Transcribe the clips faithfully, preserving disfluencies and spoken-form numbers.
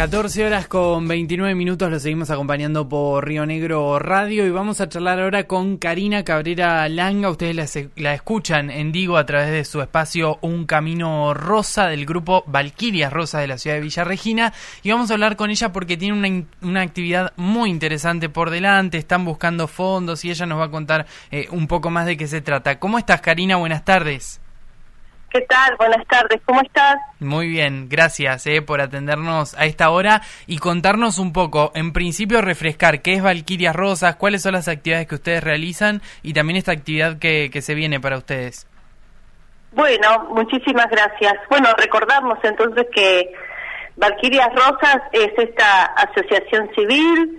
catorce horas con veintinueve minutos, lo seguimos acompañando por Río Negro Radio y vamos a charlar ahora con Karina Cabrera Langa. Ustedes la, la escuchan en Digo a través de su espacio Un Camino Rosa del grupo Valquirias Rosas de la ciudad de Villa Regina, y vamos a hablar con ella porque tiene una, una actividad muy interesante por delante. Están buscando fondos y ella nos va a contar eh, un poco más de qué se trata. ¿Cómo estás, Karina? Buenas tardes. ¿Qué tal? Buenas tardes, ¿cómo estás? Muy bien, gracias eh, por atendernos a esta hora y contarnos un poco, en principio refrescar qué es Valquirias Rosas, cuáles son las actividades que ustedes realizan y también esta actividad que, que se viene para ustedes. Bueno, muchísimas gracias. Bueno, recordamos entonces que Valquirias Rosas es esta asociación civil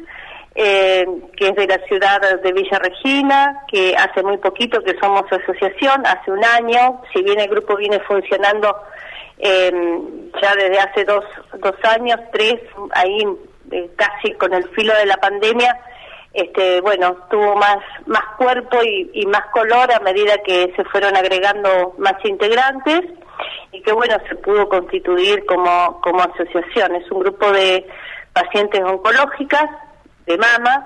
eh, que es de la ciudad de Villa Regina, que hace muy poquito que somos asociación, hace un año, si bien el grupo viene funcionando eh, ya desde hace dos, dos años, tres, ahí eh, casi con el filo de la pandemia, este bueno, tuvo más, más cuerpo y, y más color a medida que se fueron agregando más integrantes y que bueno, se pudo constituir como, como asociación. Es un grupo de pacientes oncológicas de mama,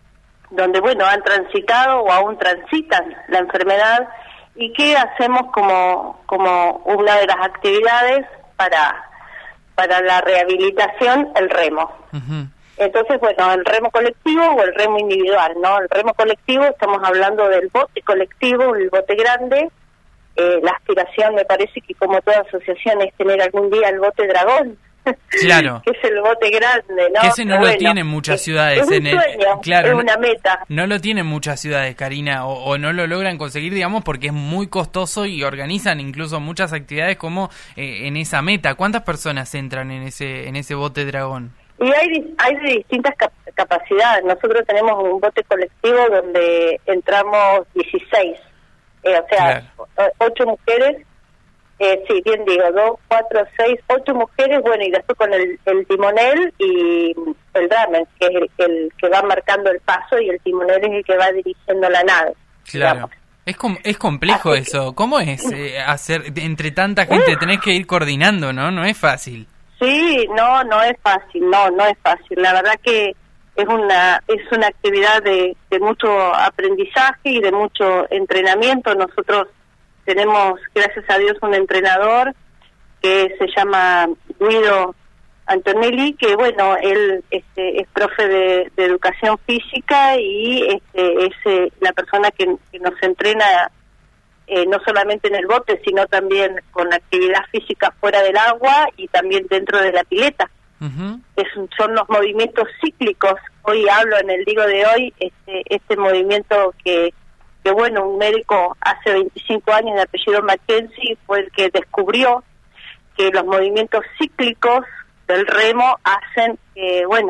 donde bueno han transitado o aún transitan la enfermedad y que hacemos como como una de las actividades para para la rehabilitación, el remo. Uh-huh. Entonces, bueno, el remo colectivo o el remo individual, ¿no? El remo colectivo, estamos hablando del bote colectivo, el bote grande. Eh, la aspiración, me parece que como toda asociación, es tener algún día el bote dragón. Claro. Que es el bote grande, ¿no? Que ese no Pero lo bueno, tienen muchas es, ciudades. Es un en el, sueño, claro, es una meta. No, no lo tienen muchas ciudades, Karina, o, o no lo logran conseguir, digamos, porque es muy costoso y organizan incluso muchas actividades como eh, en esa meta. ¿Cuántas personas entran en ese en ese bote dragón? Y hay, hay de distintas cap- capacidades. Nosotros tenemos un bote colectivo donde entramos dieciséis. Eh, o sea, claro. ocho mujeres. Eh, sí, bien digo, dos, cuatro, seis, ocho mujeres, bueno, y después con el, el timonel y el drummer, que es el, el que va marcando el paso, y el timonel es el que va dirigiendo la nave. Claro. Digamos. Es com- es complejo Así eso. Que... ¿Cómo es eh, hacer entre tanta gente? Uh. Tenés que ir coordinando, ¿no? No es fácil. Sí, no, no es fácil, no, no es fácil. La verdad que es una es una actividad de, de mucho aprendizaje y de mucho entrenamiento. Nosotros tenemos, gracias a Dios, un entrenador que se llama Guido Antonelli, que bueno, él este, es profe de, de educación física y este, es eh, la persona que, que nos entrena eh, no solamente en el bote, sino también con actividad física fuera del agua y también dentro de la pileta. Uh-huh. Es, son los movimientos cíclicos. Hoy hablo en el Digo de hoy, este, este movimiento que que bueno, un médico hace veinticinco años de apellido Mackenzie fue el que descubrió que los movimientos cíclicos del remo hacen que, bueno,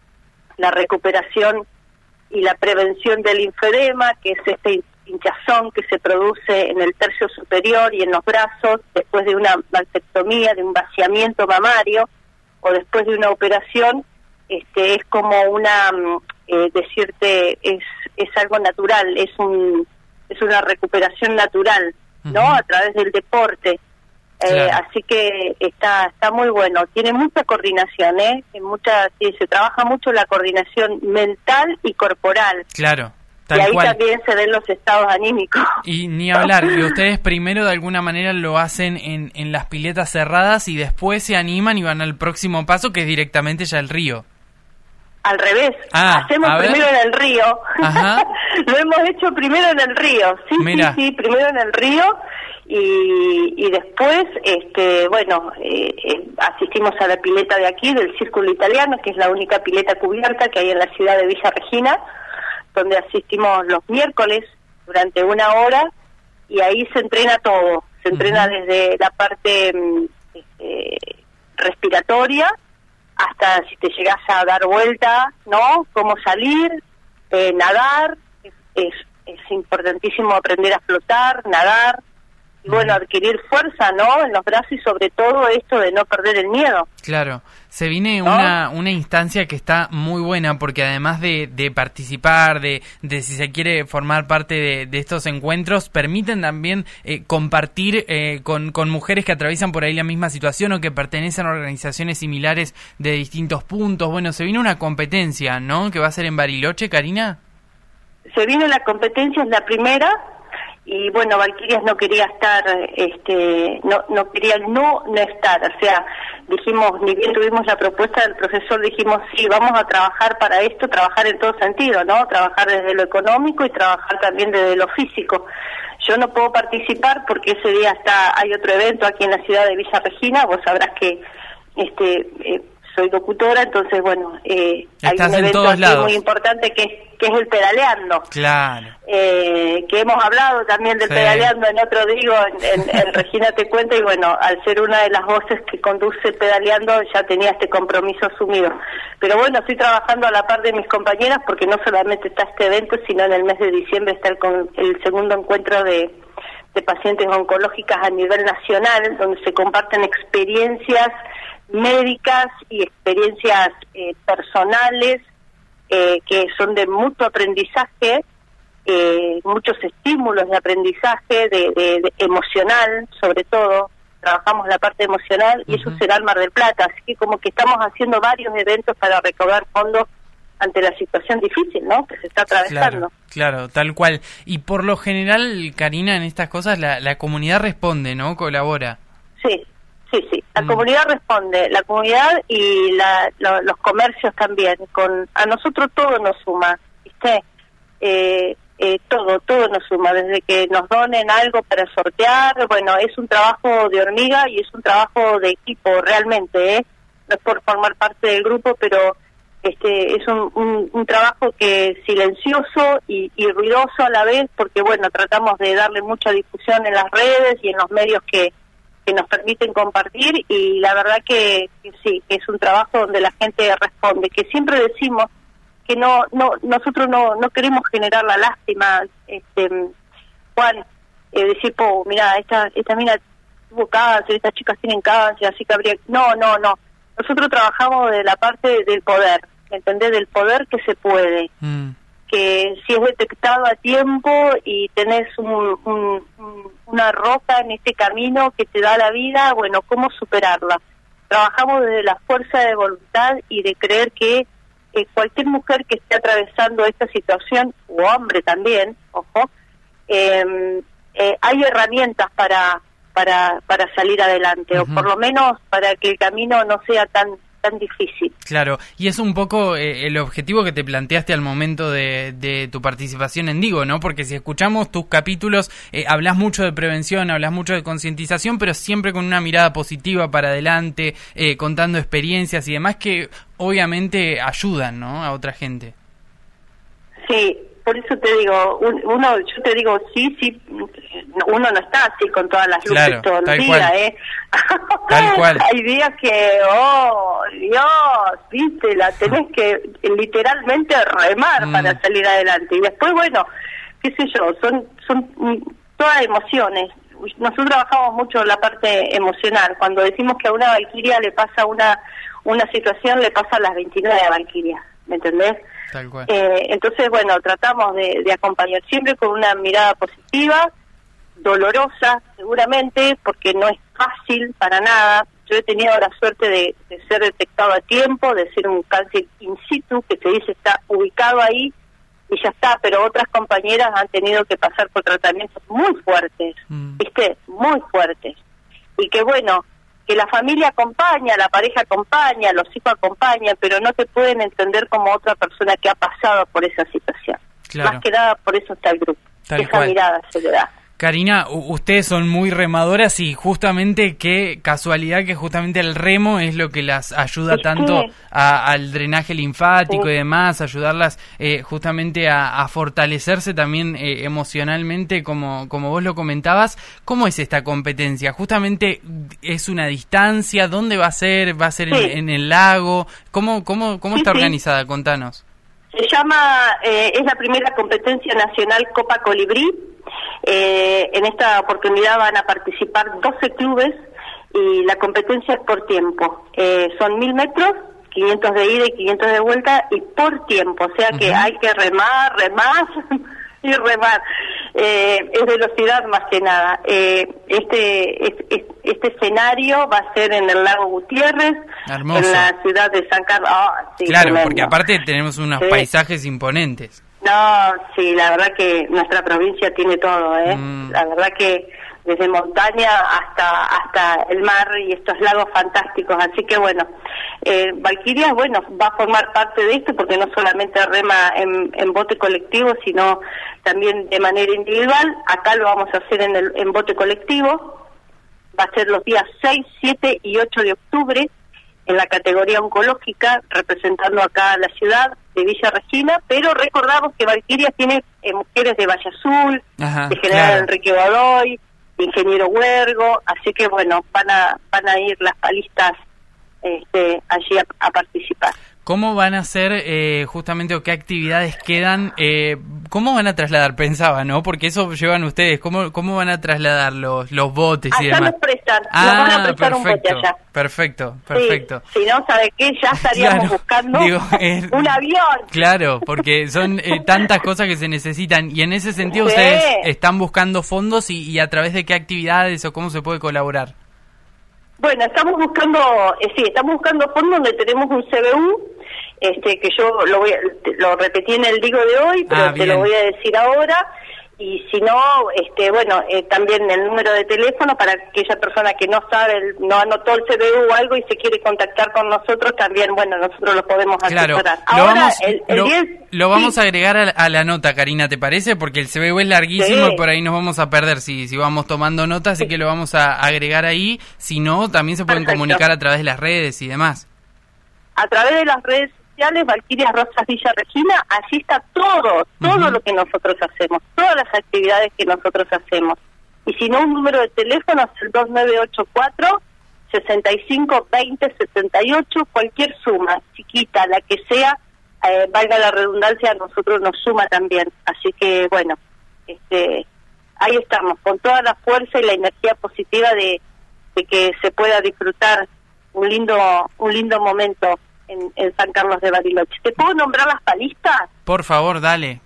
la recuperación y la prevención del linfedema, que es este hinchazón que se produce en el tercio superior y en los brazos después de una mastectomía, de un vaciamiento mamario o después de una operación, este es como una, eh, decirte, es es algo natural, es un es una recuperación natural, ¿no? Uh-huh. A través del deporte. Claro. Eh, así que está está muy bueno. Tiene mucha coordinación, ¿eh? Mucha, sí, se trabaja mucho la coordinación mental y corporal. Claro. Tal y ahí cual. También se ven los estados anímicos. Y ni hablar, y ustedes primero de alguna manera lo hacen en, en las piletas cerradas y después se animan y van al próximo paso, que es directamente ya el río. Al revés, ah, hacemos primero en el río. Ajá. Lo hemos hecho primero en el río, sí, Mira. sí, sí, primero en el río y, y después, este, bueno, eh, eh, asistimos a la pileta de aquí, del Círculo Italiano, que es la única pileta cubierta que hay en la ciudad de Villa Regina, donde asistimos los miércoles durante una hora y ahí se entrena todo, se entrena uh-huh. desde la parte este, respiratoria, hasta si te llegas a dar vuelta, ¿no? Cómo salir, eh, nadar, es, es, es importantísimo aprender a flotar, nadar, y bueno, adquirir fuerza, ¿no? En los brazos y sobre todo esto de no perder el miedo. Claro. Se viene ¿no? una, una instancia que está muy buena porque además de, de participar, de, de si se quiere formar parte de, de estos encuentros, permiten también eh, compartir eh, con, con mujeres que atraviesan por ahí la misma situación o que pertenecen a organizaciones similares de distintos puntos. Bueno, se viene una competencia, ¿no? Que va a ser en Bariloche, Karina. Se viene la competencia, es la primera. Y bueno, Valquirias no quería estar, este, no, no quería no, no estar, o sea, dijimos, ni bien tuvimos la propuesta del profesor, dijimos, sí, vamos a trabajar para esto, trabajar en todo sentido, ¿no? Trabajar desde lo económico y trabajar también desde lo físico. Yo no puedo participar porque ese día está, hay otro evento aquí en la ciudad de Villa Regina, vos sabrás que, este, eh, soy locutora, entonces bueno, eh, hay un evento aquí muy importante que, que es el pedaleando. Claro. Eh, que hemos hablado también del sí. pedaleando en otro digo, en, en, en Regina Te Cuenta, y bueno, al ser una de las voces que conduce pedaleando ya tenía este compromiso asumido. Pero bueno, estoy trabajando a la par de mis compañeras porque no solamente está este evento, sino en el mes de diciembre está el, el segundo encuentro de, de pacientes oncológicas a nivel nacional, donde se comparten experiencias médicas y experiencias eh, personales eh, que son de mutuo aprendizaje, eh, muchos estímulos de aprendizaje, de, de, de emocional, sobre todo, trabajamos la parte emocional, y uh-huh. eso será en Mar del Plata, así que como que estamos haciendo varios eventos para recaudar fondos ante la situación difícil, ¿no?, que se está atravesando. Claro, claro, tal cual. Y por lo general, Karina, en estas cosas la, la comunidad responde, ¿no?, colabora. Sí. Sí, sí, la mm. comunidad responde, la comunidad y la, lo, los comercios también. Con a nosotros todo nos suma, ¿viste? Eh, eh, todo, todo nos suma, desde que nos donen algo para sortear, bueno, es un trabajo de hormiga y es un trabajo de equipo realmente, ¿eh? No es por formar parte del grupo, pero este es un, un, un trabajo que es silencioso y, y ruidoso a la vez, porque bueno, tratamos de darle mucha difusión en las redes y en los medios que que nos permiten compartir, y la verdad que, que sí, que es un trabajo donde la gente responde, que siempre decimos que no no nosotros no no queremos generar la lástima, este Juan, eh, decir, po, mira, esta esta mina tuvo cáncer, estas chicas tienen cáncer, así que habría... No, no, no, nosotros trabajamos de la parte del poder, ¿entendés? Del poder que se puede. Mm. Que si es detectado a tiempo y tenés un, un, un, una roca en este camino que te da la vida, bueno, ¿cómo superarla? Trabajamos desde la fuerza de voluntad y de creer que eh, cualquier mujer que esté atravesando esta situación, o hombre también, ojo, eh, eh, hay herramientas para, para, para salir adelante, uh-huh. o por lo menos para que el camino no sea tan tan difícil. Claro, y es un poco eh, el objetivo que te planteaste al momento de, de tu participación en Digo, ¿no? Porque si escuchamos tus capítulos, eh, hablas mucho de prevención, hablas mucho de concientización, pero siempre con una mirada positiva para adelante, eh, contando experiencias y demás que obviamente ayudan, ¿no?, a otra gente. Sí, por eso te digo, uno, yo te digo, sí, sí, uno no está así con todas las luces claro, todo el día, cual. ¿eh? Tal cual. Hay días que, oh, Dios, viste, la tenés que literalmente remar mm. para salir adelante. Y después, bueno, qué sé yo, son son todas emociones. Nosotros trabajamos mucho la parte emocional. Cuando decimos que a una valquiria le pasa una una situación, le pasa a las veintinueve valquirias, ¿me entendés? Tal cual. Eh, entonces, bueno, tratamos de, de acompañar siempre con una mirada positiva, dolorosa seguramente, porque no es fácil para nada. Yo he tenido la suerte de, de ser detectado a tiempo, de ser un cáncer in situ, que se dice está ubicado ahí y ya está, pero otras compañeras han tenido que pasar por tratamientos muy fuertes, mm. ¿viste? Muy fuertes. Y que bueno, que la familia acompaña, la pareja acompaña, los hijos acompañan, pero no te pueden entender como otra persona que ha pasado por esa situación. Claro. Más que nada, por eso está el grupo. Tal Esa cual. Mirada se le da. Karina, ustedes son muy remadoras y justamente qué casualidad que justamente el remo es lo que las ayuda tanto a, al drenaje linfático sí. y demás, ayudarlas eh, justamente a, a fortalecerse también eh, emocionalmente, como como vos lo comentabas. ¿Cómo es esta competencia? Justamente es una distancia, ¿dónde va a ser? ¿Va a ser sí. en, en el lago? ¿Cómo cómo cómo sí, está organizada? Sí. Contanos. Se llama, eh, es la primera competencia nacional Copa Colibrí. Eh, en esta oportunidad van a participar doce clubes y la competencia es por tiempo. Eh, son mil metros, quinientos de ida y quinientos de vuelta, y por tiempo, o sea que uh-huh. hay que remar, remar y remar. Eh, es velocidad más que nada. Eh, este, este este escenario va a ser en el lago Gutiérrez, Hermoso. En la ciudad de San Carlos. Oh, sí, claro, tremendo. Porque aparte tenemos unos sí. paisajes imponentes. No, sí, la verdad que nuestra provincia tiene todo, ¿eh? Mm. La verdad que desde montaña hasta hasta el mar y estos lagos fantásticos, así que bueno, eh, Valquirias, bueno, va a formar parte de esto porque no solamente rema en, en bote colectivo, sino también de manera individual. Acá lo vamos a hacer en el en bote colectivo, va a ser los días seis, siete y ocho de octubre, en la categoría oncológica, representando acá a la ciudad de Villa Regina, pero recordamos que Valquirias tiene eh, mujeres de Valle Azul, Ajá, de General claro. Enrique Godoy, de Ingeniero Huergo, así que bueno, van a van a ir las palistas este, allí a, a participar. ¿Cómo van a hacer eh, justamente o qué actividades quedan? Eh, ¿Cómo van a trasladar? Pensaba, ¿no? Porque eso llevan ustedes. ¿Cómo cómo van a trasladar los los botes y allá demás? Nos prestan, ah, nos van a prestar perfecto, un bote allá. Perfecto, perfecto. Sí, si no, ¿sabe qué? Ya estaríamos claro, buscando digo, eh, un avión. Claro, porque son eh, tantas cosas que se necesitan. Y en ese sentido, sí. ustedes están buscando fondos y, y a través de qué actividades o cómo se puede colaborar. Bueno, estamos buscando, eh, sí, estamos buscando fondos donde tenemos un C B U, este, que yo lo voy a, lo repetí en el digo de hoy, pero ah, te lo voy a decir ahora, y si no, este, bueno, eh, también el número de teléfono para aquella persona que no sabe, no anotó el C B U o algo y se quiere contactar con nosotros, también, bueno, nosotros lo podemos asesorar. Claro, ahora, lo vamos, el, el lo, diez, lo vamos sí. a agregar a, a la nota, Karina, ¿te parece? Porque el C B U es larguísimo sí. y por ahí nos vamos a perder si, si vamos tomando notas, así sí. que lo vamos a agregar ahí. Si no, también se pueden Perfecto. comunicar a través de las redes y demás. A través de las redes Valquirias Rosas Villa Regina, allí está todo, todo uh-huh. lo que nosotros hacemos, todas las actividades que nosotros hacemos. Y si no, un número de teléfono es el dos nueve ocho cuatro, sesenta y cinco, veinte, setenta y ocho, cualquier suma, chiquita, la que sea, eh, valga la redundancia, a nosotros nos suma también. Así que, bueno, este, ahí estamos, con toda la fuerza y la energía positiva de, de que se pueda disfrutar un lindo, un lindo momento En, en San Carlos de Bariloche. ¿Te puedo nombrar las palistas? Por favor, dale.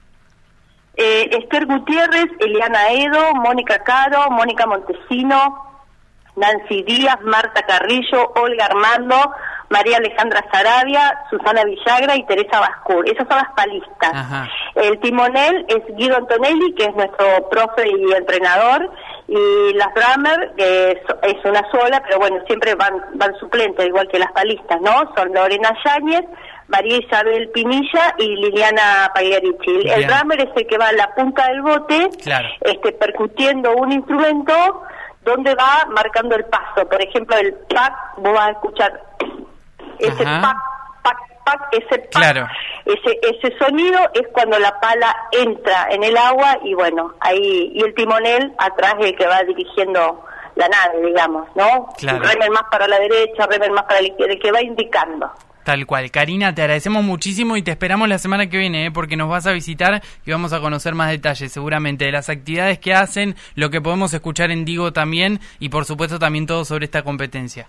Eh, Esther Gutiérrez, Eliana Edo, Mónica Caro, Mónica Montesino, Nancy Díaz, Marta Carrillo, Olga Armando, María Alejandra Sarabia, Susana Villagra y Teresa Bascur. Esas son las palistas. Ajá. El timonel es Guido Antonelli, que es nuestro profe y entrenador, y las drummers, que es, es una sola, pero bueno, siempre van van suplentes, igual que las palistas, ¿no? Son Lorena Yáñez, María Isabel Pinilla y Liliana Pagliarici. El drummer es el que va a la punta del bote, claro. este percutiendo un instrumento donde va marcando el paso. Por ejemplo, el pac, vos vas a escuchar ese Ajá. pac, pac, pac, ese pac, claro. ese ese sonido es cuando la pala entra en el agua y bueno, ahí, y el timonel atrás es el que va dirigiendo la nave, digamos, ¿no? Claro. Remen más para la derecha, remen más para la izquierda, el que va indicando. Tal cual. Karina, te agradecemos muchísimo y te esperamos la semana que viene, ¿eh? Porque nos vas a visitar y vamos a conocer más detalles seguramente de las actividades que hacen, lo que podemos escuchar en Digo también y por supuesto también todo sobre esta competencia.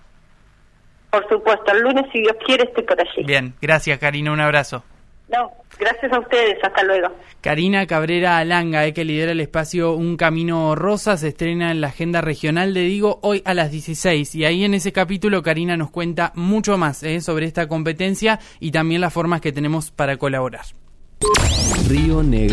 Por supuesto, el lunes, si Dios quiere, estoy por allí. Bien, gracias Karina, un abrazo. No, gracias a ustedes, hasta luego. Karina Cabrera Langa, eh, que lidera el espacio Un Camino Rosa, se estrena en la agenda regional de Digo hoy a las dieciséis y ahí en ese capítulo Karina nos cuenta mucho más eh, sobre esta competencia y también las formas que tenemos para colaborar. Río Negro.